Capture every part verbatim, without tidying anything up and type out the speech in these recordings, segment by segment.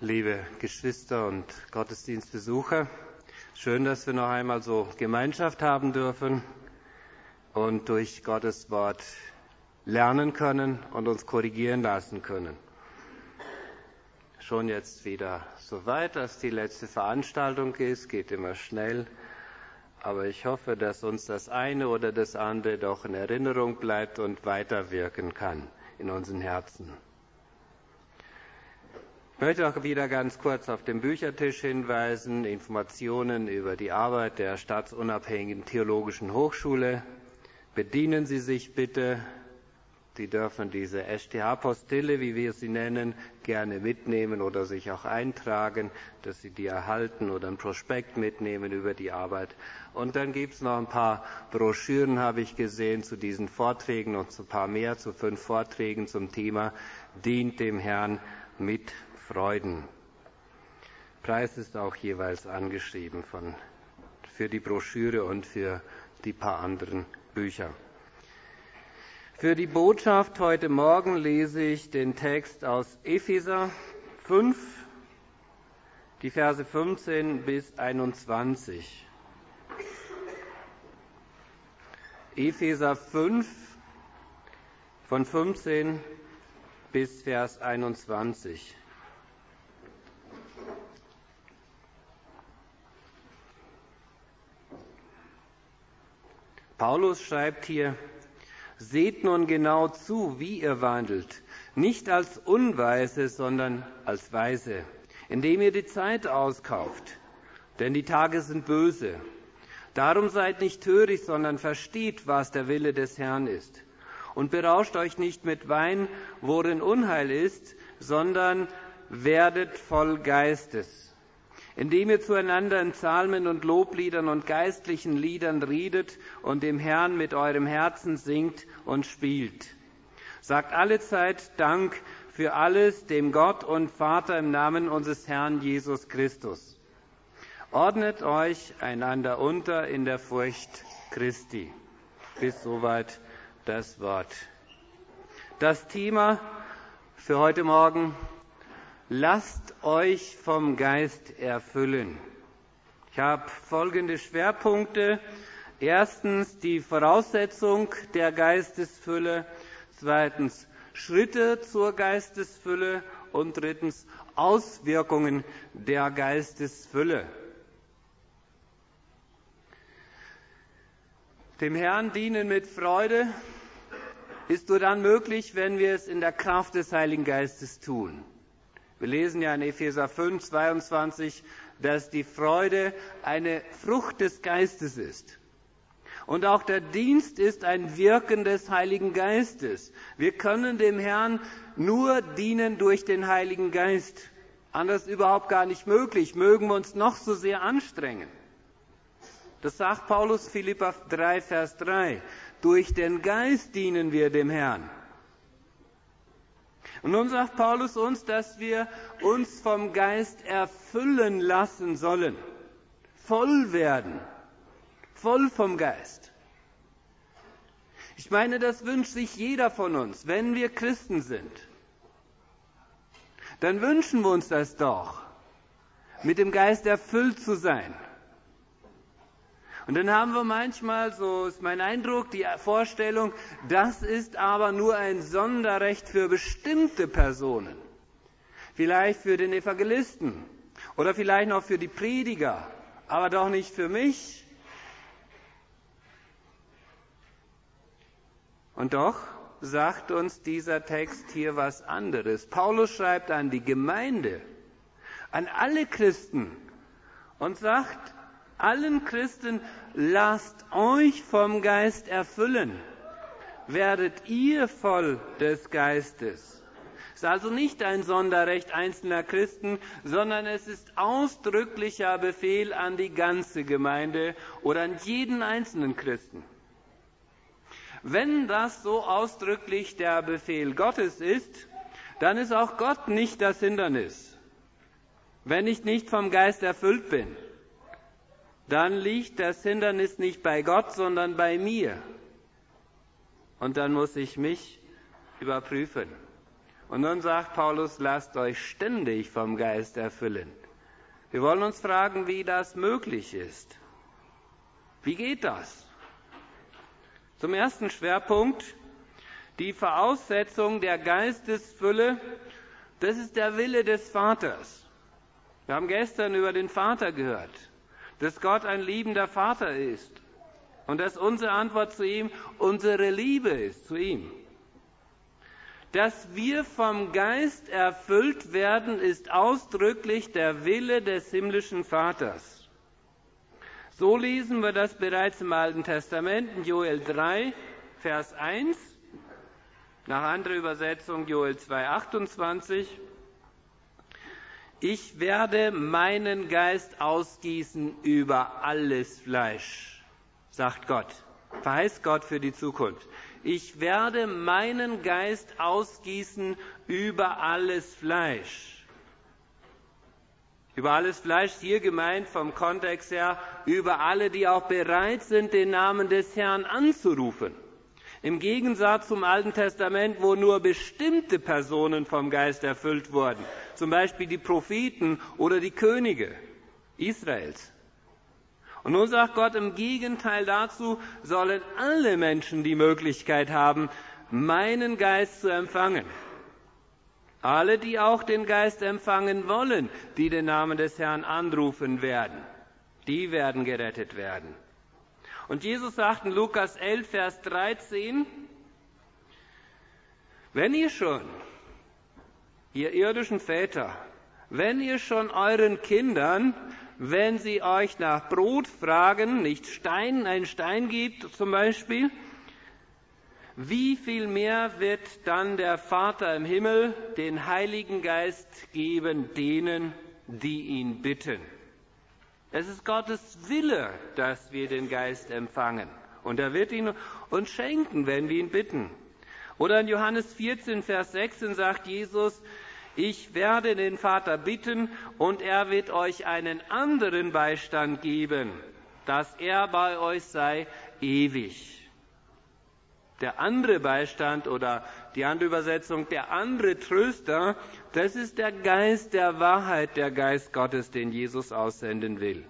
liebe Geschwister und Gottesdienstbesucher. Schön, dass wir noch einmal so Gemeinschaft haben dürfen und durch Gottes Wort lernen können und uns korrigieren lassen können. Schon jetzt wieder so weit, dass die letzte Veranstaltung ist, geht immer schnell. Aber ich hoffe, dass uns das eine oder das andere doch in Erinnerung bleibt und weiterwirken kann in unseren Herzen. Ich möchte auch wieder ganz kurz auf den Büchertisch hinweisen, Informationen über die Arbeit der Staatsunabhängigen Theologischen Hochschule. Bedienen Sie sich bitte. Sie dürfen diese S T H-Postille, wie wir sie nennen, gerne mitnehmen oder sich auch eintragen, dass Sie die erhalten oder ein Prospekt mitnehmen über die Arbeit. Und dann gibt es noch ein paar Broschüren, habe ich gesehen, zu diesen Vorträgen und ein paar mehr, zu fünf Vorträgen zum Thema Dient dem Herrn mit Freuden. Preis ist auch jeweils angeschrieben von, für die Broschüre und für die paar anderen Bücher. Für die Botschaft heute Morgen lese ich den Text aus Epheser fünf, die Verse fünfzehn bis einundzwanzig. Epheser fünf, von fünfzehn bis Vers einundzwanzig. Paulus schreibt hier: Seht nun genau zu, wie ihr wandelt, nicht als Unweise, sondern als Weise, indem ihr die Zeit auskauft, denn die Tage sind böse. Darum seid nicht töricht, sondern versteht, was der Wille des Herrn ist. Und berauscht euch nicht mit Wein, worin Unheil ist, sondern werdet voll Geistes, indem ihr zueinander in Psalmen und Lobliedern und geistlichen Liedern redet und dem Herrn mit eurem Herzen singt und spielt. Sagt allezeit Dank für alles dem Gott und Vater im Namen unseres Herrn Jesus Christus. Ordnet euch einander unter in der Furcht Christi. Bis soweit das Wort. Das Thema für heute Morgen: Lasst euch vom Geist erfüllen. Ich habe folgende Schwerpunkte. Erstens die Voraussetzung der Geistesfülle. Zweitens Schritte zur Geistesfülle. Und drittens Auswirkungen der Geistesfülle. Dem Herrn dienen mit Freude ist nur dann möglich, wenn wir es in der Kraft des Heiligen Geistes tun. Wir lesen ja in Epheser fünf, zweiundzwanzig, dass die Freude eine Frucht des Geistes ist. Und auch der Dienst ist ein Wirken des Heiligen Geistes. Wir können dem Herrn nur dienen durch den Heiligen Geist. Anders überhaupt gar nicht möglich, mögen wir uns noch so sehr anstrengen. Das sagt Paulus, Philipper drei, Vers drei. Durch den Geist dienen wir dem Herrn. Und nun sagt Paulus uns, dass wir uns vom Geist erfüllen lassen sollen. Voll werden. Voll vom Geist. Ich meine, das wünscht sich jeder von uns, wenn wir Christen sind. Dann wünschen wir uns das doch, mit dem Geist erfüllt zu sein. Und dann haben wir manchmal, so ist mein Eindruck, die Vorstellung, das ist aber nur ein Sonderrecht für bestimmte Personen. Vielleicht für den Evangelisten oder vielleicht noch für die Prediger, aber doch nicht für mich. Und doch sagt uns dieser Text hier was anderes. Paulus schreibt an die Gemeinde, an alle Christen und sagt allen Christen: Lasst euch vom Geist erfüllen. Werdet ihr voll des Geistes. Es ist also nicht ein Sonderrecht einzelner Christen, sondern es ist ausdrücklicher Befehl an die ganze Gemeinde oder an jeden einzelnen Christen. Wenn das so ausdrücklich der Befehl Gottes ist, dann ist auch Gott nicht das Hindernis. Wenn ich nicht vom Geist erfüllt bin, dann liegt das Hindernis nicht bei Gott, sondern bei mir. Und dann muss ich mich überprüfen Und nun sagt Paulus, lasst euch ständig vom Geist erfüllen. Wir wollen uns fragen, wie das möglich ist. Wie geht das? Zum ersten Schwerpunkt, die Voraussetzung der Geistesfülle, das ist der Wille des Vaters. Wir haben gestern über den Vater gehört, dass Gott ein liebender Vater ist und dass unsere Antwort zu ihm unsere Liebe ist zu ihm. Dass wir vom Geist erfüllt werden, ist ausdrücklich der Wille des himmlischen Vaters. So lesen wir das bereits im Alten Testament, in Joel drei, Vers eins, nach anderer Übersetzung Joel zwei, achtundzwanzig. Ich werde meinen Geist ausgießen über alles Fleisch, sagt Gott, verheißt Gott für die Zukunft. Ich werde meinen Geist ausgießen über alles Fleisch. Über alles Fleisch, hier gemeint vom Kontext her, über alle, die auch bereit sind, den Namen des Herrn anzurufen. Im Gegensatz zum Alten Testament, wo nur bestimmte Personen vom Geist erfüllt wurden, zum Beispiel die Propheten oder die Könige Israels. Und nun sagt Gott, im Gegenteil dazu sollen alle Menschen die Möglichkeit haben, meinen Geist zu empfangen. Alle, die auch den Geist empfangen wollen, die den Namen des Herrn anrufen werden, die werden gerettet werden. Und Jesus sagt in Lukas elf, Vers dreizehn, wenn ihr schon, ihr irdischen Väter, wenn ihr schon euren Kindern, wenn sie euch nach Brot fragen, nicht Stein, einen Stein gibt zum Beispiel, wie viel mehr wird dann der Vater im Himmel den Heiligen Geist geben denen, die ihn bitten? Es ist Gottes Wille, dass wir den Geist empfangen. Und er wird ihn uns schenken, wenn wir ihn bitten. Oder in Johannes vierzehn, Vers sechzehn sagt Jesus, ich werde den Vater bitten und er wird euch einen anderen Beistand geben, dass er bei euch sei ewig. Der andere Beistand oder die andere Übersetzung, der andere Tröster, das ist der Geist der Wahrheit, der Geist Gottes, den Jesus aussenden will.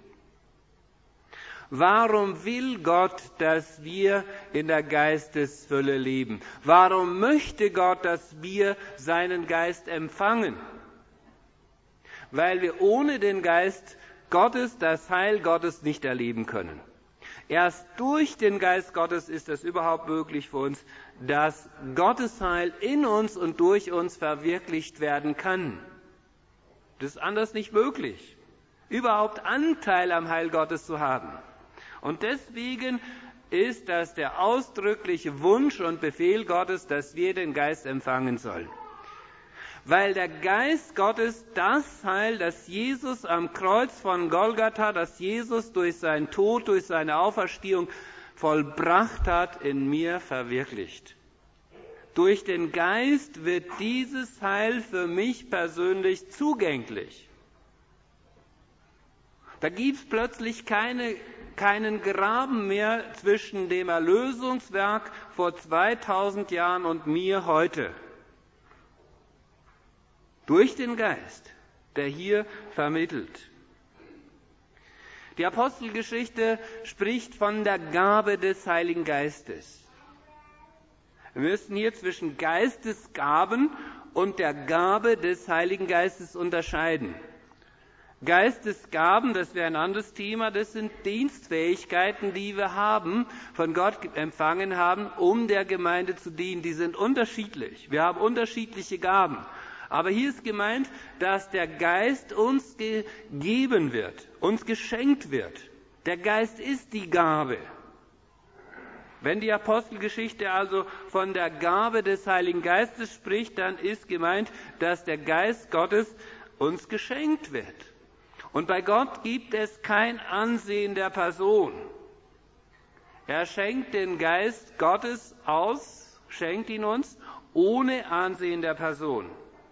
Warum will Gott, dass wir in der Geistesfülle leben? Warum möchte Gott, dass wir seinen Geist empfangen? Weil wir ohne den Geist Gottes, das Heil Gottes nicht erleben können. Erst durch den Geist Gottes ist es überhaupt möglich für uns, dass Gottes Heil in uns und durch uns verwirklicht werden kann. Das ist anders nicht möglich, überhaupt Anteil am Heil Gottes zu haben. Und deswegen ist das der ausdrückliche Wunsch und Befehl Gottes, dass wir den Geist empfangen sollen. Weil der Geist Gottes das Heil, das Jesus am Kreuz von Golgatha, das Jesus durch seinen Tod, durch seine Auferstehung vollbracht hat, in mir verwirklicht. Durch den Geist wird dieses Heil für mich persönlich zugänglich. Da gibt es plötzlich keine, keinen Graben mehr zwischen dem Erlösungswerk vor zweitausend Jahren und mir heute. Durch den Geist, der hier vermittelt. Die Apostelgeschichte spricht von der Gabe des Heiligen Geistes. Wir müssen hier zwischen Geistesgaben und der Gabe des Heiligen Geistes unterscheiden. Geistesgaben, das wäre ein anderes Thema, das sind Dienstfähigkeiten, die wir haben, von Gott empfangen haben, um der Gemeinde zu dienen. Die sind unterschiedlich. Wir haben unterschiedliche Gaben. Aber hier ist gemeint, dass der Geist uns gegeben wird, uns geschenkt wird. Der Geist ist die Gabe. Wenn die Apostelgeschichte also von der Gabe des Heiligen Geistes spricht, dann ist gemeint, dass der Geist Gottes uns geschenkt wird. Und bei Gott gibt es kein Ansehen der Person. Er schenkt den Geist Gottes aus, schenkt ihn uns, ohne Ansehen der Person.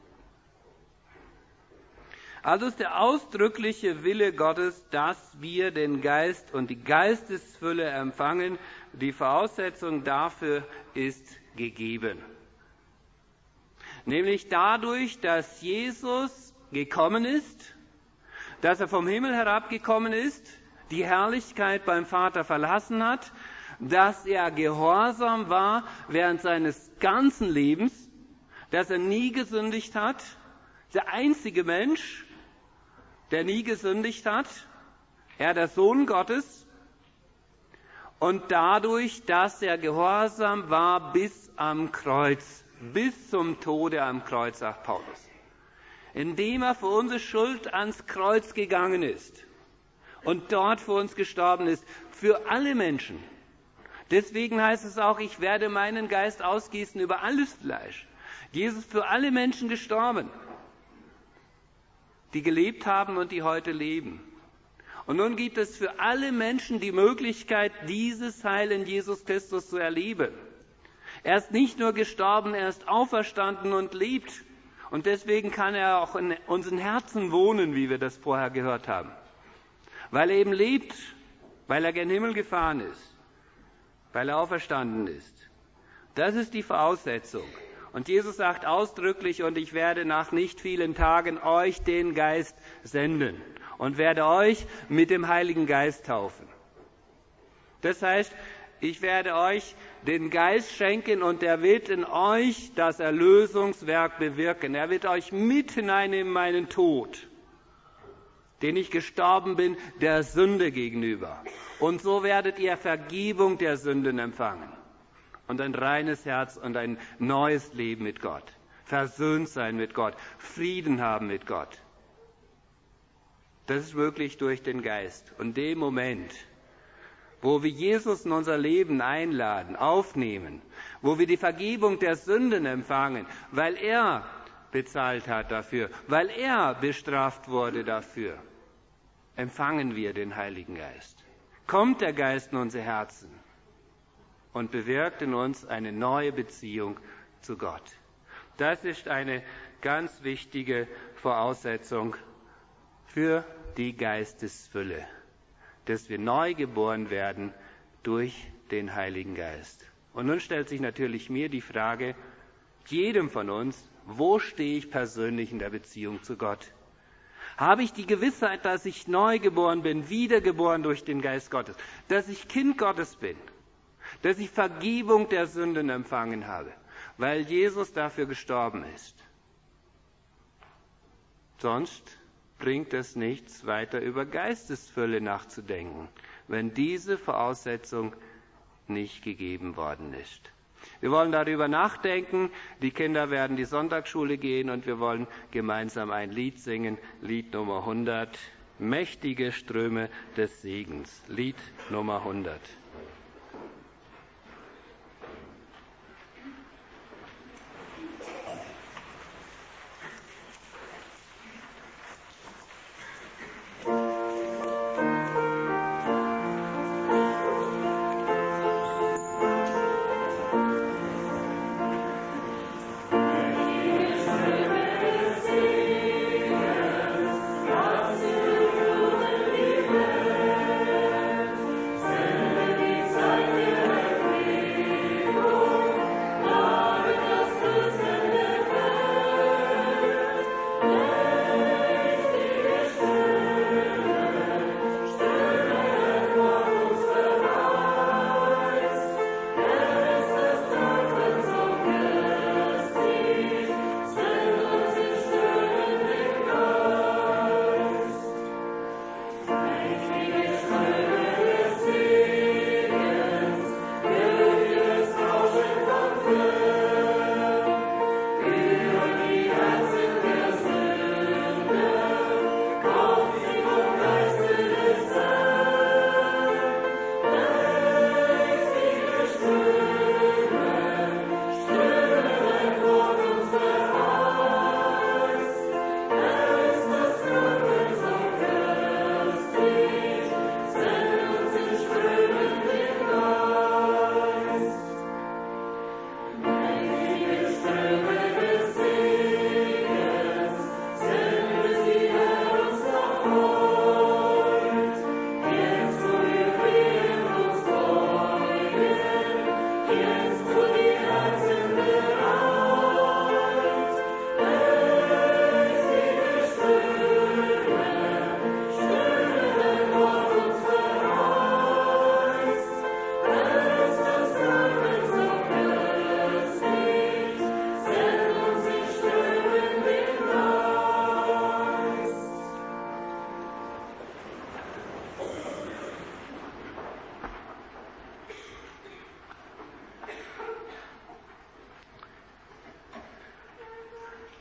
Also ist der ausdrückliche Wille Gottes, dass wir den Geist und die Geistesfülle empfangen. Die Voraussetzung dafür ist gegeben. Nämlich dadurch, dass Jesus gekommen ist, dass er vom Himmel herabgekommen ist, die Herrlichkeit beim Vater verlassen hat, dass er gehorsam war während seines ganzen Lebens, dass er nie gesündigt hat, der einzige Mensch, der nie gesündigt hat, er der Sohn Gottes, und dadurch, dass er gehorsam war bis am Kreuz, bis zum Tode am Kreuz, sagt Paulus, indem er für unsere Schuld ans Kreuz gegangen ist und dort für uns gestorben ist, für alle Menschen. Deswegen heißt es auch, ich werde meinen Geist ausgießen über alles Fleisch. Jesus ist für alle Menschen gestorben, die gelebt haben und die heute leben. Und nun gibt es für alle Menschen die Möglichkeit, dieses Heil in Jesus Christus zu erleben. Er ist nicht nur gestorben, er ist auferstanden und lebt. Und deswegen kann er auch in unseren Herzen wohnen, wie wir das vorher gehört haben. Weil er eben lebt, weil er gen Himmel gefahren ist, weil er auferstanden ist. Das ist die Voraussetzung. Und Jesus sagt ausdrücklich, und ich werde nach nicht vielen Tagen euch den Geist senden und werde euch mit dem Heiligen Geist taufen. Das heißt, ich werde euch den Geist schenken und er wird in euch das Erlösungswerk bewirken. Er wird euch mit hineinnehmen in meinen Tod, den ich gestorben bin, der Sünde gegenüber. Und so werdet ihr Vergebung der Sünden empfangen. Und ein reines Herz und ein neues Leben mit Gott. Versöhnt sein mit Gott. Frieden haben mit Gott. Das ist wirklich durch den Geist. Und dem Moment, wo wir Jesus in unser Leben einladen, aufnehmen, wo wir die Vergebung der Sünden empfangen, weil er bezahlt hat dafür, weil er bestraft wurde dafür, empfangen wir den Heiligen Geist. Kommt der Geist in unsere Herzen und bewirkt in uns eine neue Beziehung zu Gott. Das ist eine ganz wichtige Voraussetzung für die Geistesfülle, dass wir neu geboren werden durch den Heiligen Geist. Und nun stellt sich natürlich mir die Frage, jedem von uns, wo stehe ich persönlich in der Beziehung zu Gott? Habe ich die Gewissheit, dass ich neu geboren bin, wiedergeboren durch den Geist Gottes, dass ich Kind Gottes bin, dass ich Vergebung der Sünden empfangen habe, weil Jesus dafür gestorben ist? Sonst bringt es nichts, weiter über Geistesfülle nachzudenken, wenn diese Voraussetzung nicht gegeben worden ist. Wir wollen darüber nachdenken. Die Kinder werden die Sonntagsschule gehen und wir wollen gemeinsam ein Lied singen. Lied Nummer hundert. Mächtige Ströme des Segens. Lied Nummer hundert. Thank you.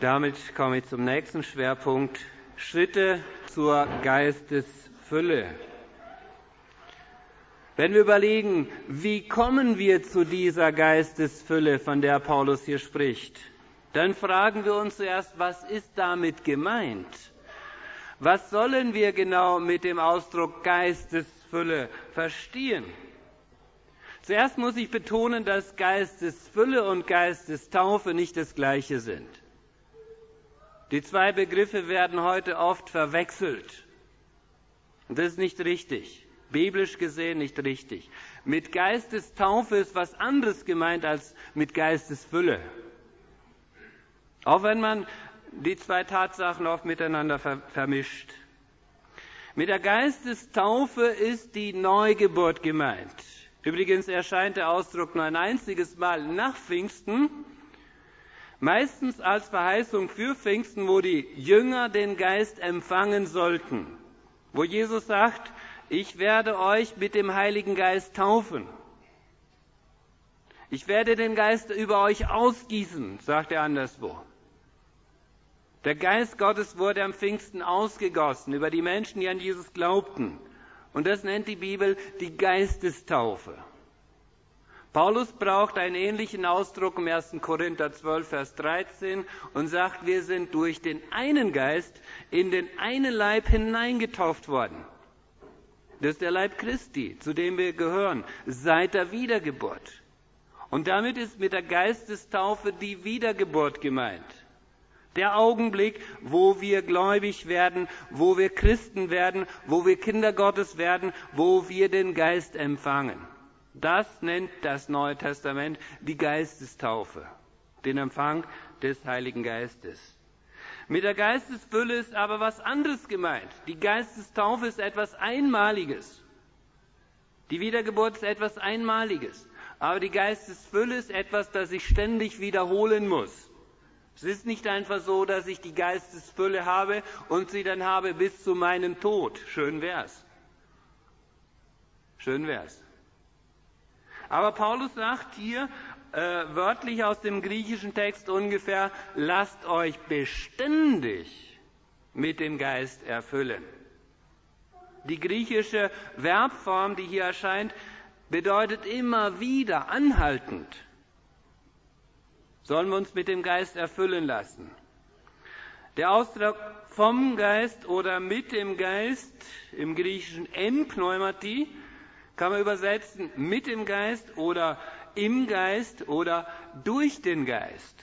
Damit komme ich zum nächsten Schwerpunkt. Schritte zur Geistesfülle. Wenn wir überlegen, wie kommen wir zu dieser Geistesfülle, von der Paulus hier spricht, dann fragen wir uns zuerst, was ist damit gemeint? Was sollen wir genau mit dem Ausdruck Geistesfülle verstehen? Zuerst muss ich betonen, dass Geistesfülle und Geistestaufe nicht das Gleiche sind. Die zwei Begriffe werden heute oft verwechselt. Und das ist nicht richtig. Biblisch gesehen nicht richtig. Mit Geistestaufe ist was anderes gemeint als mit Geistesfülle. Auch wenn man die zwei Tatsachen oft miteinander ver- vermischt. Mit der Geistestaufe ist die Neugeburt gemeint. Übrigens erscheint der Ausdruck nur ein einziges Mal nach Pfingsten, meistens als Verheißung für Pfingsten, wo die Jünger den Geist empfangen sollten. Wo Jesus sagt, ich werde euch mit dem Heiligen Geist taufen. Ich werde den Geist über euch ausgießen, sagt er anderswo. Der Geist Gottes wurde am Pfingsten ausgegossen über die Menschen, die an Jesus glaubten. Und das nennt die Bibel die Geistestaufe. Paulus braucht einen ähnlichen Ausdruck im ersten Korinther zwölf, Vers dreizehn und sagt, wir sind durch den einen Geist in den einen Leib hineingetauft worden. Das ist der Leib Christi, zu dem wir gehören, seit der Wiedergeburt. Und damit ist mit der Geistestaufe die Wiedergeburt gemeint. Der Augenblick, wo wir gläubig werden, wo wir Christen werden, wo wir Kinder Gottes werden, wo wir den Geist empfangen. Das nennt das Neue Testament die Geistestaufe, den Empfang des Heiligen Geistes. Mit der Geistesfülle ist aber was anderes gemeint. Die Geistestaufe ist etwas Einmaliges. Die Wiedergeburt ist etwas Einmaliges. Aber die Geistesfülle ist etwas, das sich ständig wiederholen muss. Es ist nicht einfach so, dass ich die Geistesfülle habe und sie dann habe bis zu meinem Tod. Schön wär's. Schön wär's. Aber Paulus sagt hier äh, wörtlich aus dem griechischen Text ungefähr, lasst euch beständig mit dem Geist erfüllen. Die griechische Verbform, die hier erscheint, bedeutet immer wieder, anhaltend. Sollen wir uns mit dem Geist erfüllen lassen. Der Ausdruck vom Geist oder mit dem Geist im Griechischen en pneumati kann man übersetzen mit dem Geist oder im Geist oder durch den Geist.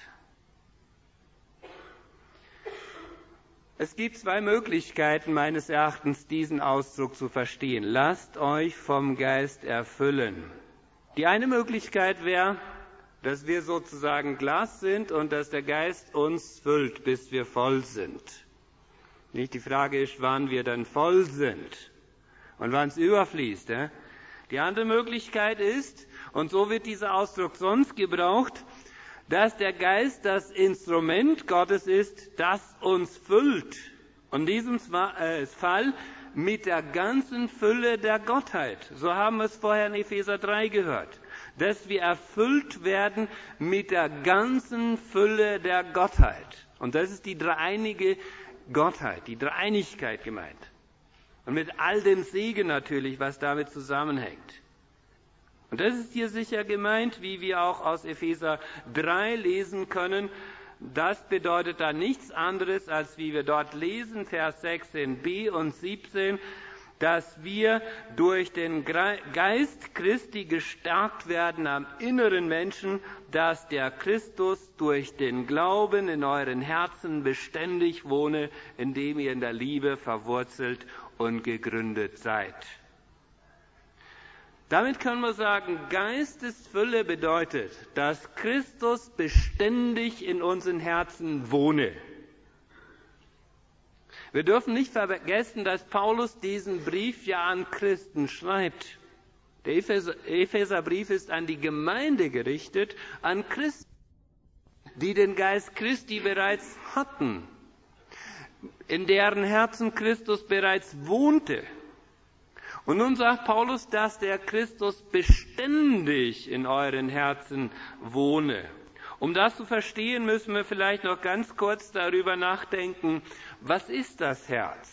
Es gibt zwei Möglichkeiten meines Erachtens, diesen Ausdruck zu verstehen. Lasst euch vom Geist erfüllen. Die eine Möglichkeit wäre, dass wir sozusagen Glas sind und dass der Geist uns füllt, bis wir voll sind. Nicht die Frage ist, wann wir dann voll sind und wann es überfließt. Eh? Die andere Möglichkeit ist, und so wird dieser Ausdruck sonst gebraucht, dass der Geist das Instrument Gottes ist, das uns füllt. Und in diesem Fall mit der ganzen Fülle der Gottheit. So haben wir es vorher in Epheser drei gehört. Dass wir erfüllt werden mit der ganzen Fülle der Gottheit. Und das ist die dreieinige Gottheit, die Dreieinigkeit gemeint. Und mit all dem Segen natürlich, was damit zusammenhängt. Und das ist hier sicher gemeint, wie wir auch aus Epheser drei lesen können. Das bedeutet da nichts anderes, als wie wir dort lesen, Vers sechzehn b und siebzehn, dass wir durch den Geist Christi gestärkt werden am inneren Menschen, dass der Christus durch den Glauben in euren Herzen beständig wohne, indem ihr in der Liebe verwurzelt und gegründet seid. Damit können wir sagen, Geistesfülle bedeutet, dass Christus beständig in unseren Herzen wohne. Wir dürfen nicht vergessen, dass Paulus diesen Brief ja an Christen schreibt. Der Epheserbrief ist an die Gemeinde gerichtet, an Christen, die den Geist Christi bereits hatten, in deren Herzen Christus bereits wohnte. Und nun sagt Paulus, dass der Christus beständig in euren Herzen wohne. Um das zu verstehen, müssen wir vielleicht noch ganz kurz darüber nachdenken, was ist das Herz?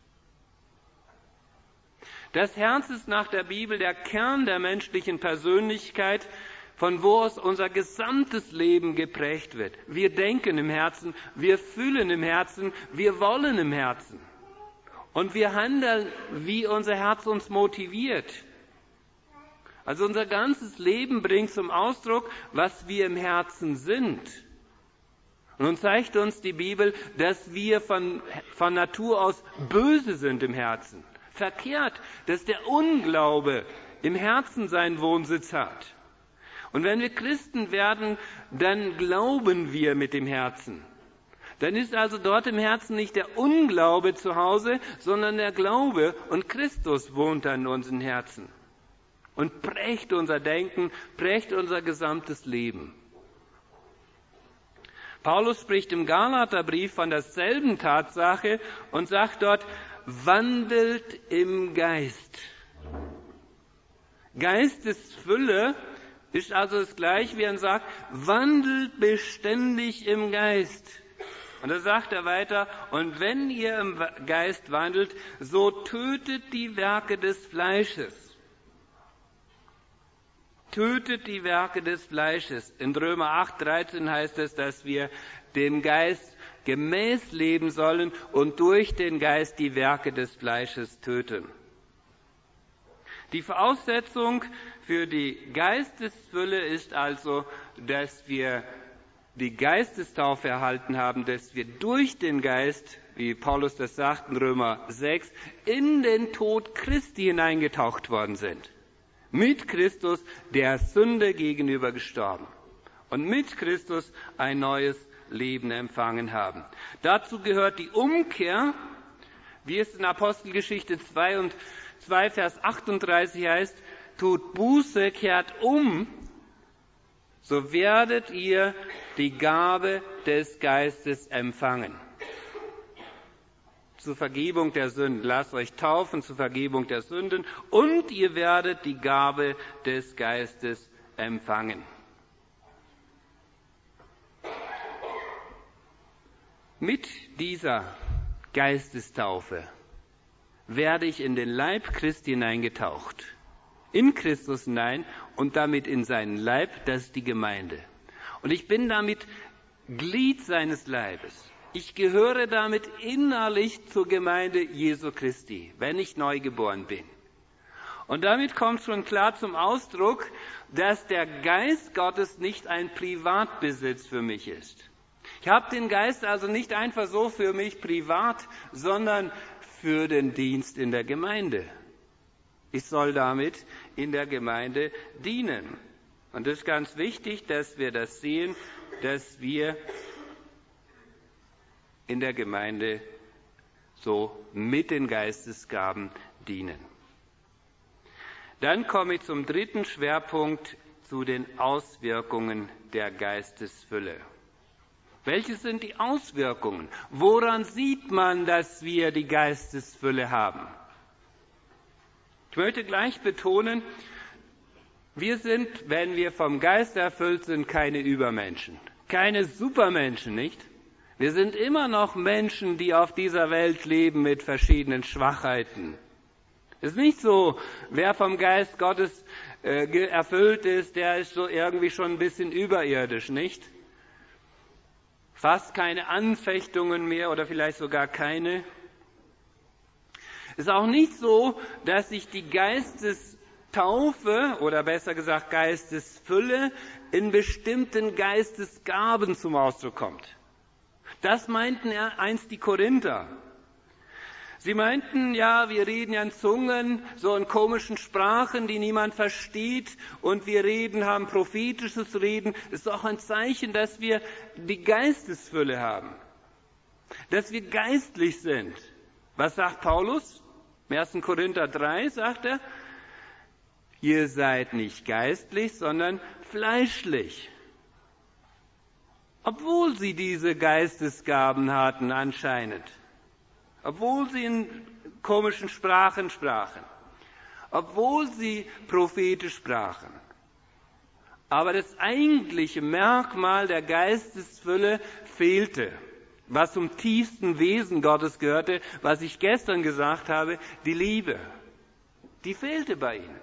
Das Herz ist nach der Bibel der Kern der menschlichen Persönlichkeit, von wo aus unser gesamtes Leben geprägt wird. Wir denken im Herzen, wir fühlen im Herzen, wir wollen im Herzen. Und wir handeln, wie unser Herz uns motiviert. Also unser ganzes Leben bringt zum Ausdruck, was wir im Herzen sind. Und nun zeigt uns die Bibel, dass wir von, von Natur aus böse sind im Herzen. Verkehrt, dass der Unglaube im Herzen seinen Wohnsitz hat. Und wenn wir Christen werden, dann glauben wir mit dem Herzen. Dann ist also dort im Herzen nicht der Unglaube zu Hause, sondern der Glaube, und Christus wohnt an unseren Herzen und prägt unser Denken, prägt unser gesamtes Leben. Paulus spricht im Galaterbrief von derselben Tatsache und sagt dort, wandelt im Geist. Geistesfülle ist also das Gleiche, wie er sagt, wandelt beständig im Geist. Und da sagt er weiter, und wenn ihr im Geist wandelt, so tötet die Werke des Fleisches. Tötet die Werke des Fleisches. In Römer acht, dreizehn heißt es, dass wir dem Geist gemäß leben sollen und durch den Geist die Werke des Fleisches töten. Die Voraussetzung für die Geistesfülle ist also, dass wir die Geistestaufe erhalten haben, dass wir durch den Geist, wie Paulus das sagt in Römer sechs, in den Tod Christi hineingetaucht worden sind. Mit Christus der Sünde gegenüber gestorben und mit Christus ein neues Leben empfangen haben. Dazu gehört die Umkehr, wie es in Apostelgeschichte zwei, und zwei Vers achtunddreißig heißt, tut Buße, kehrt um, so werdet ihr die Gabe des Geistes empfangen. Zur Vergebung der Sünden. Lasst euch taufen zur Vergebung der Sünden und ihr werdet die Gabe des Geistes empfangen. Mit dieser Geistestaufe werde ich in den Leib Christi hineingetaucht. In Christus hinein und damit in seinen Leib, das ist die Gemeinde. Und ich bin damit Glied seines Leibes. Ich gehöre damit innerlich zur Gemeinde Jesu Christi, wenn ich neu geboren bin. Und damit kommt schon klar zum Ausdruck, dass der Geist Gottes nicht ein Privatbesitz für mich ist. Ich habe den Geist also nicht einfach so für mich privat, sondern für den Dienst in der Gemeinde. Ich soll damit in der Gemeinde dienen. Und es ist ganz wichtig, dass wir das sehen, dass wir in der Gemeinde so mit den Geistesgaben dienen. Dann komme ich zum dritten Schwerpunkt, zu den Auswirkungen der Geistesfülle. Welche sind die Auswirkungen? Woran sieht man, dass wir die Geistesfülle haben? Ich möchte gleich betonen, wir sind, wenn wir vom Geist erfüllt sind, keine Übermenschen, keine Supermenschen, nicht? Wir sind immer noch Menschen, die auf dieser Welt leben mit verschiedenen Schwachheiten. Es ist nicht so, wer vom Geist Gottes äh, erfüllt ist, der ist so irgendwie schon ein bisschen überirdisch, nicht? Fast keine Anfechtungen mehr oder vielleicht sogar keine. Es ist auch nicht so, dass sich die Geistestaufe oder besser gesagt Geistesfülle in bestimmten Geistesgaben zum Ausdruck kommt. Das meinten einst die Korinther. Sie meinten, ja, wir reden ja in Zungen, so in komischen Sprachen, die niemand versteht, und wir reden, haben prophetisches Reden. Das ist auch ein Zeichen, dass wir die Geistesfülle haben, dass wir geistlich sind. Was sagt Paulus? Im ersten Korinther drei sagt er, ihr seid nicht geistlich, sondern fleischlich. Obwohl sie diese Geistesgaben hatten anscheinend. Obwohl sie in komischen Sprachen sprachen. Obwohl sie prophetisch sprachen. Aber das eigentliche Merkmal der Geistesfülle fehlte, was zum tiefsten Wesen Gottes gehörte, was ich gestern gesagt habe, die Liebe. Die fehlte bei ihnen.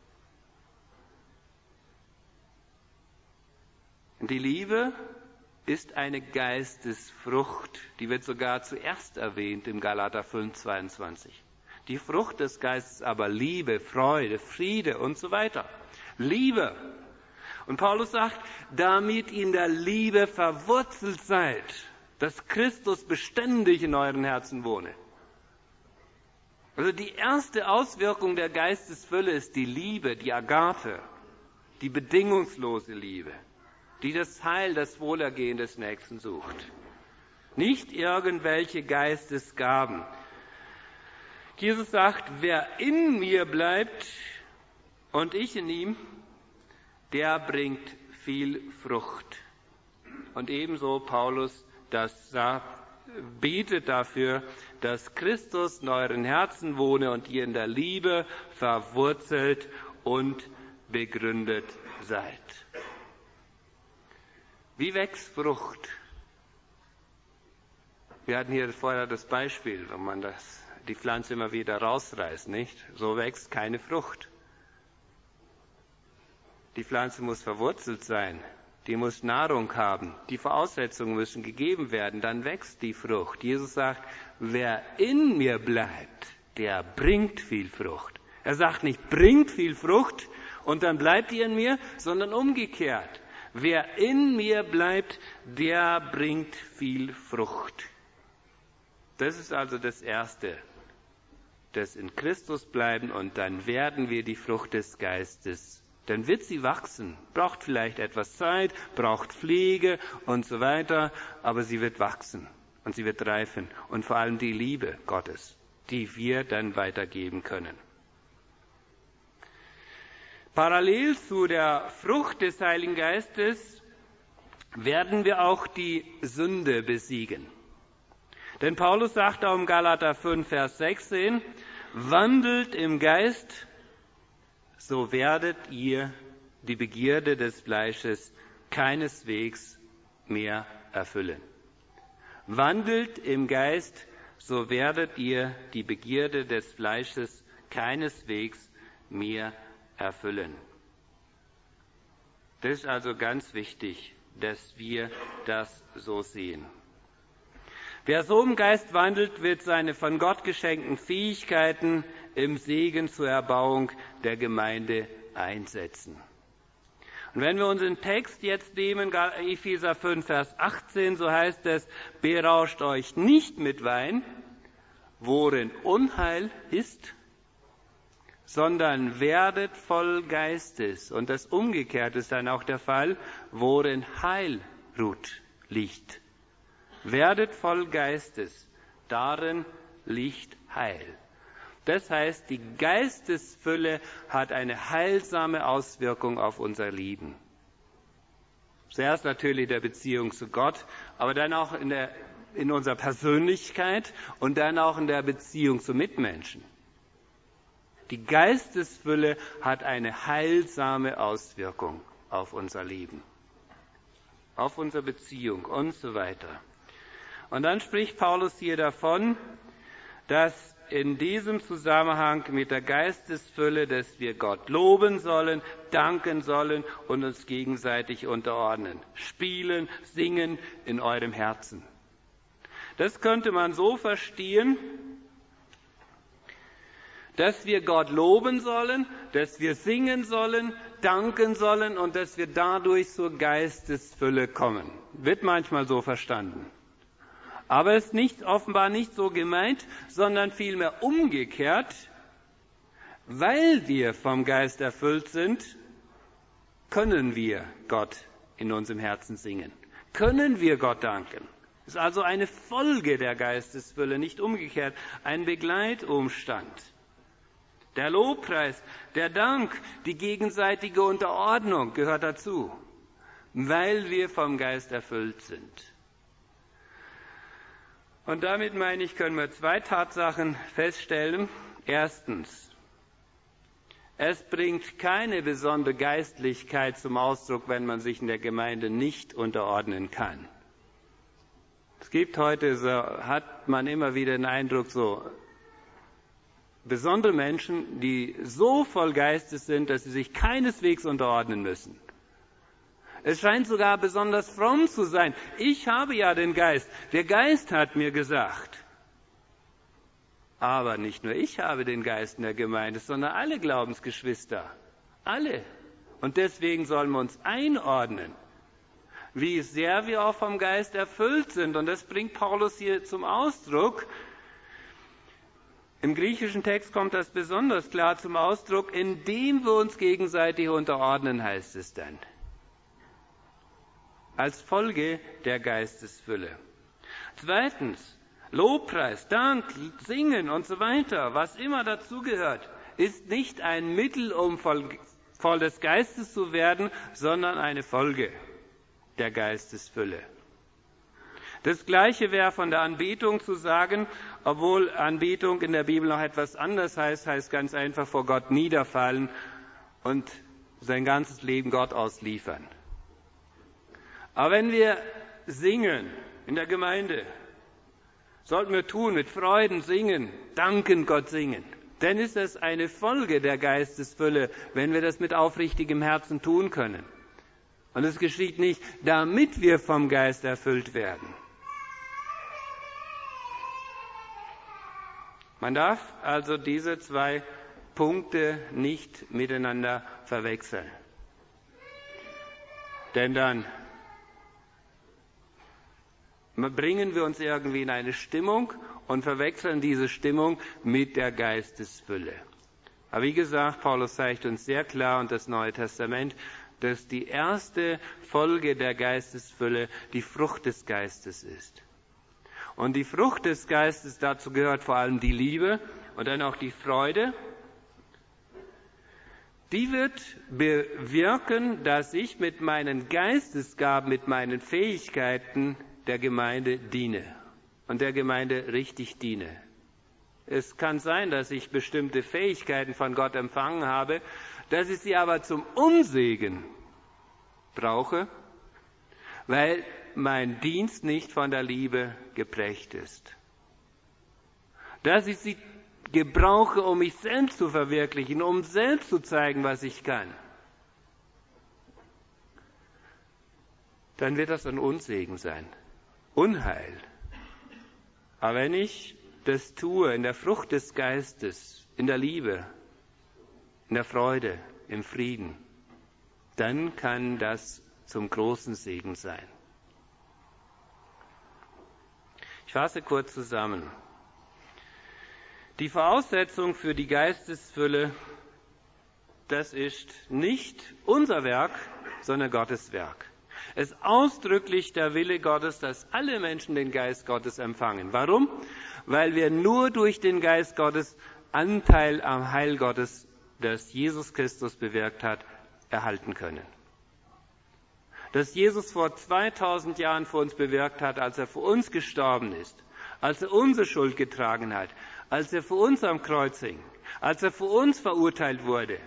Und die Liebe ist eine Geistesfrucht, die wird sogar zuerst erwähnt im Galater fünf, zweiundzwanzig. Die Frucht des Geistes aber Liebe, Freude, Friede und so weiter. Liebe. Und Paulus sagt, damit ihr in der Liebe verwurzelt seid, dass Christus beständig in euren Herzen wohne. Also die erste Auswirkung der Geistesfülle ist die Liebe, die Agape, die bedingungslose Liebe, die das Heil, das Wohlergehen des Nächsten sucht. Nicht irgendwelche Geistesgaben. Jesus sagt, wer in mir bleibt und ich in ihm, der bringt viel Frucht. Und ebenso Paulus, das sagt, betet dafür, dass Christus in euren Herzen wohne und ihr in der Liebe verwurzelt und begründet seid. Wie wächst Frucht? Wir hatten hier vorher das Beispiel, wenn man das, die Pflanze immer wieder rausreißt, nicht? So wächst keine Frucht. Die Pflanze muss verwurzelt sein, die muss Nahrung haben, die Voraussetzungen müssen gegeben werden, dann wächst die Frucht. Jesus sagt, wer in mir bleibt, der bringt viel Frucht. Er sagt nicht, bringt viel Frucht und dann bleibt ihr in mir, sondern umgekehrt. Wer in mir bleibt, der bringt viel Frucht. Das ist also das Erste, das in Christus bleiben und dann werden wir die Frucht des Geistes. Dann wird sie wachsen, braucht vielleicht etwas Zeit, braucht Pflege und so weiter, aber sie wird wachsen und sie wird reifen und vor allem die Liebe Gottes, die wir dann weitergeben können. Parallel zu der Frucht des Heiligen Geistes werden wir auch die Sünde besiegen. Denn Paulus sagt auch im Galater fünf, Vers sechzehn, wandelt im Geist, so werdet ihr die Begierde des Fleisches keineswegs mehr erfüllen. Wandelt im Geist, so werdet ihr die Begierde des Fleisches keineswegs mehr erfüllen. Das ist also ganz wichtig, dass wir das so sehen. Wer so im Geist wandelt, wird seine von Gott geschenkten Fähigkeiten im Segen zur Erbauung der Gemeinde einsetzen. Und wenn wir unseren Text jetzt nehmen, Epheser fünf, Vers achtzehn, so heißt es, berauscht euch nicht mit Wein, worin Unheil ist, sondern werdet voll Geistes. Und das Umgekehrte ist dann auch der Fall, worin Heil ruht, liegt. Werdet voll Geistes, darin liegt Heil. Das heißt, die Geistesfülle hat eine heilsame Auswirkung auf unser Leben. Zuerst natürlich der Beziehung zu Gott, aber dann auch in, der, in unserer Persönlichkeit und dann auch in der Beziehung zu Mitmenschen. Die Geistesfülle hat eine heilsame Auswirkung auf unser Leben, auf unsere Beziehung und so weiter. Und dann spricht Paulus hier davon, dass in diesem Zusammenhang mit der Geistesfülle, dass wir Gott loben sollen, danken sollen und uns gegenseitig unterordnen. Spielen, singen in eurem Herzen. Das könnte man so verstehen, dass wir Gott loben sollen, dass wir singen sollen, danken sollen und dass wir dadurch zur Geistesfülle kommen. Wird manchmal so verstanden. Aber es ist nicht, offenbar nicht so gemeint, sondern vielmehr umgekehrt. Weil wir vom Geist erfüllt sind, können wir Gott in unserem Herzen singen. Können wir Gott danken. Das ist also eine Folge der Geistesfülle, nicht umgekehrt, ein Begleitumstand. Der Lobpreis, der Dank, die gegenseitige Unterordnung gehört dazu, weil wir vom Geist erfüllt sind. Und damit, meine ich, können wir zwei Tatsachen feststellen. Erstens, Es bringt keine besondere Geistlichkeit zum Ausdruck, wenn man sich in der Gemeinde nicht unterordnen kann. Es gibt heute, so hat man immer wieder den Eindruck, so besondere Menschen, die so voll Geistes sind, dass sie sich keineswegs unterordnen müssen. Es scheint sogar besonders fromm zu sein. Ich habe ja den Geist. Der Geist hat mir gesagt. Aber nicht nur ich habe den Geist in der Gemeinde, sondern alle Glaubensgeschwister. Alle. Und deswegen sollen wir uns einordnen, wie sehr wir auch vom Geist erfüllt sind. Und das bringt Paulus hier zum Ausdruck. Im griechischen Text kommt das besonders klar zum Ausdruck, indem wir uns gegenseitig unterordnen, heißt es dann. Als Folge der Geistesfülle. Zweitens, Lobpreis, Dank, Singen und so weiter, was immer dazugehört, ist nicht ein Mittel, um voll, voll des Geistes zu werden, sondern eine Folge der Geistesfülle. Das Gleiche wäre von der Anbetung zu sagen, obwohl Anbetung in der Bibel noch etwas anders heißt, heißt ganz einfach vor Gott niederfallen und sein ganzes Leben Gott ausliefern. Aber wenn wir singen in der Gemeinde, sollten wir tun, mit Freuden singen, danken Gott singen. Dann ist das eine Folge der Geistesfülle, wenn wir das mit aufrichtigem Herzen tun können. Und es geschieht nicht, damit wir vom Geist erfüllt werden. Man darf also diese zwei Punkte nicht miteinander verwechseln. Denn dann bringen wir uns irgendwie in eine Stimmung und verwechseln diese Stimmung mit der Geistesfülle. Aber wie gesagt, Paulus zeigt uns sehr klar und das Neue Testament, dass die erste Folge der Geistesfülle die Frucht des Geistes ist. Und die Frucht des Geistes, dazu gehört vor allem die Liebe und dann auch die Freude. Die wird bewirken, dass ich mit meinen Geistesgaben, mit meinen Fähigkeiten der Gemeinde diene und der Gemeinde richtig diene. Es kann sein, dass ich bestimmte Fähigkeiten von Gott empfangen habe, dass ich sie aber zum Unsegen brauche, weil mein Dienst nicht von der Liebe geprägt ist. Dass ich sie gebrauche, um mich selbst zu verwirklichen, um selbst zu zeigen, was ich kann. Dann wird das ein Unsegen sein. Unheil. Aber wenn ich das tue in der Frucht des Geistes, in der Liebe, in der Freude, im Frieden, dann kann das zum großen Segen sein. Ich fasse kurz zusammen. Die Voraussetzung für die Geistesfülle, das ist nicht unser Werk, sondern Gottes Werk. Es ist ausdrücklich der Wille Gottes, dass alle Menschen den Geist Gottes empfangen. Warum? Weil wir nur durch den Geist Gottes Anteil am Heil Gottes, das Jesus Christus bewirkt hat, erhalten können. Das Jesus vor zweitausend Jahren für uns bewirkt hat, als er für uns gestorben ist, als er unsere Schuld getragen hat, als er für uns am Kreuz hing, als er für uns verurteilt wurde.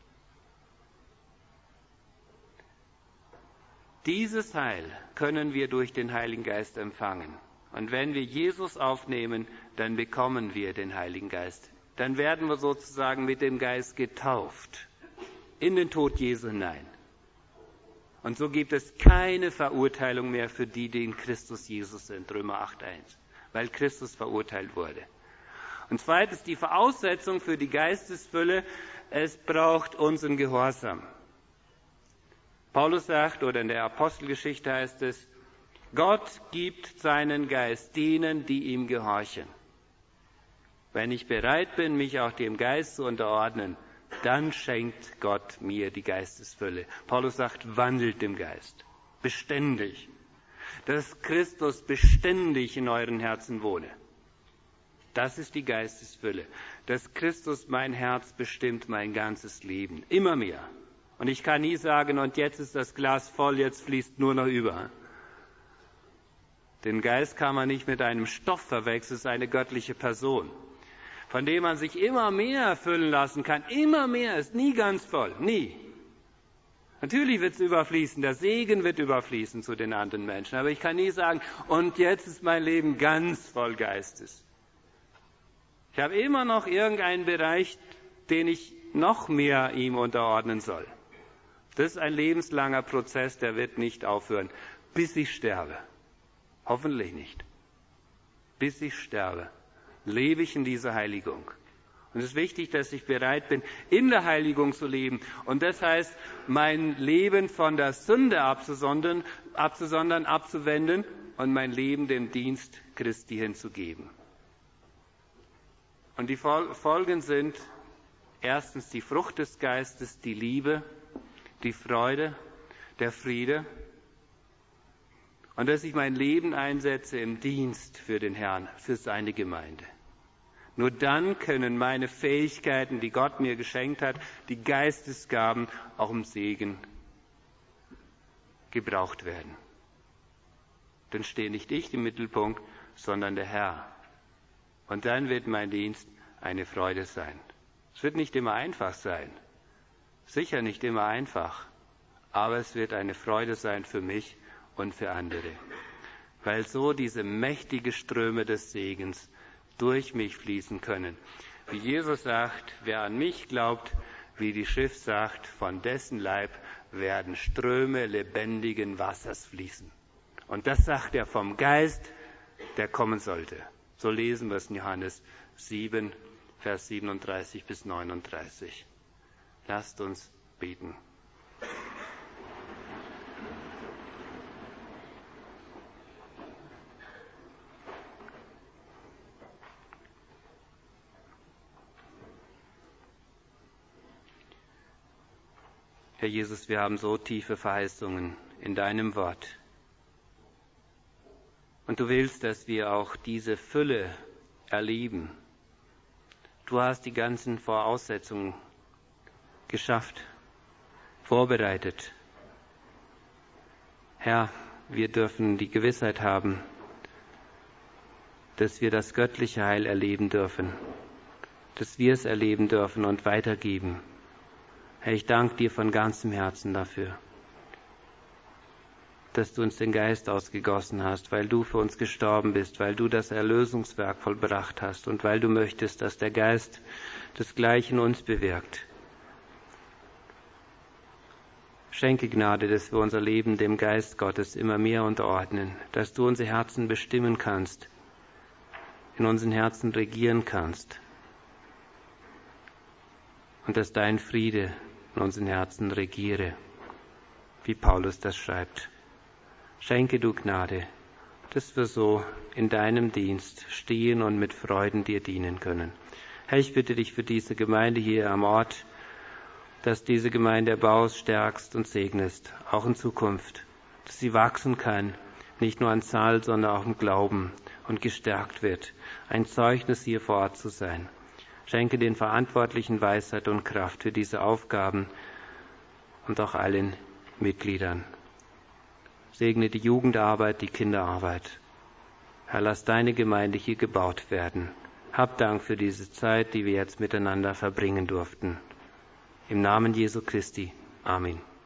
Dieses Heil können wir durch den Heiligen Geist empfangen. Und wenn wir Jesus aufnehmen, dann bekommen wir den Heiligen Geist. Dann werden wir sozusagen mit dem Geist getauft in den Tod Jesu hinein. Und so gibt es keine Verurteilung mehr für die, die in Christus Jesus sind, Römer acht eins, weil Christus verurteilt wurde. Und zweitens die Voraussetzung für die Geistesfülle, es braucht unseren Gehorsam. Paulus sagt, oder in der Apostelgeschichte heißt es, Gott gibt seinen Geist denen, die ihm gehorchen. Wenn ich bereit bin, mich auch dem Geist zu unterordnen, dann schenkt Gott mir die Geistesfülle. Paulus sagt, wandelt im Geist, beständig, dass Christus beständig in euren Herzen wohne. Das ist die Geistesfülle, dass Christus mein Herz bestimmt, mein ganzes Leben, immer mehr. Und ich kann nie sagen, und jetzt ist das Glas voll, jetzt fließt nur noch über. Den Geist kann man nicht mit einem Stoff verwechseln, es ist eine göttliche Person. von dem man sich immer mehr erfüllen lassen kann. Immer mehr, ist nie ganz voll, nie. Natürlich wird es überfließen, der Segen wird überfließen zu den anderen Menschen, aber ich kann nie sagen, und jetzt ist mein Leben ganz voll Geistes. Ich habe immer noch irgendeinen Bereich, den ich noch mehr ihm unterordnen soll. Das ist ein lebenslanger Prozess, der wird nicht aufhören, bis ich sterbe. Hoffentlich nicht. Bis ich sterbe, lebe ich in dieser Heiligung. Und es ist wichtig, dass ich bereit bin, in der Heiligung zu leben. Und das heißt, mein Leben von der Sünde abzusondern, abzusondern, abzuwenden und mein Leben dem Dienst Christi hinzugeben. Und die Folgen sind erstens die Frucht des Geistes, die Liebe, die Freude, der Friede. Und dass ich mein Leben einsetze im Dienst für den Herrn, für seine Gemeinde. Nur dann können meine Fähigkeiten, die Gott mir geschenkt hat, die Geistesgaben auch im Segen gebraucht werden. Dann stehe nicht ich im Mittelpunkt, sondern der Herr. Und dann wird mein Dienst eine Freude sein. Es wird nicht immer einfach sein. Sicher nicht immer einfach. Aber es wird eine Freude sein für mich und für andere. Weil so diese mächtigen Ströme des Segens durch mich fließen können. Wie Jesus sagt, wer an mich glaubt, wie die Schrift sagt, von dessen Leib werden Ströme lebendigen Wassers fließen. Und das sagt er vom Geist, der kommen sollte. So lesen wir es in Johannes sieben, Vers siebenunddreißig bis neununddreißig. Lasst uns beten. Herr Jesus, wir haben so tiefe Verheißungen in deinem Wort. Und du willst, dass wir auch diese Fülle erleben. Du hast die ganzen Voraussetzungen geschafft, vorbereitet. Herr, wir dürfen die Gewissheit haben, dass wir das göttliche Heil erleben dürfen, dass wir es erleben dürfen und weitergeben. Herr, ich danke dir von ganzem Herzen dafür, dass du uns den Geist ausgegossen hast, weil du für uns gestorben bist, weil du das Erlösungswerk vollbracht hast und weil du möchtest, dass der Geist das Gleiche in uns bewirkt. Schenke Gnade, dass wir unser Leben dem Geist Gottes immer mehr unterordnen, dass du unsere Herzen bestimmen kannst, in unseren Herzen regieren kannst und dass dein Friede in unseren Herzen regiere, wie Paulus das schreibt. Schenke du Gnade, dass wir so in deinem Dienst stehen und mit Freuden dir dienen können. Herr, ich bitte dich für diese Gemeinde hier am Ort, dass diese Gemeinde erbaust, stärkst und segnest, auch in Zukunft, dass sie wachsen kann, nicht nur an Zahl, sondern auch im Glauben und gestärkt wird, ein Zeugnis hier vor Ort zu sein. Schenke den Verantwortlichen Weisheit und Kraft für diese Aufgaben und auch allen Mitgliedern. Segne die Jugendarbeit, die Kinderarbeit. Herr, lass deine Gemeinde hier gebaut werden. Hab Dank für diese Zeit, die wir jetzt miteinander verbringen durften. Im Namen Jesu Christi. Amen.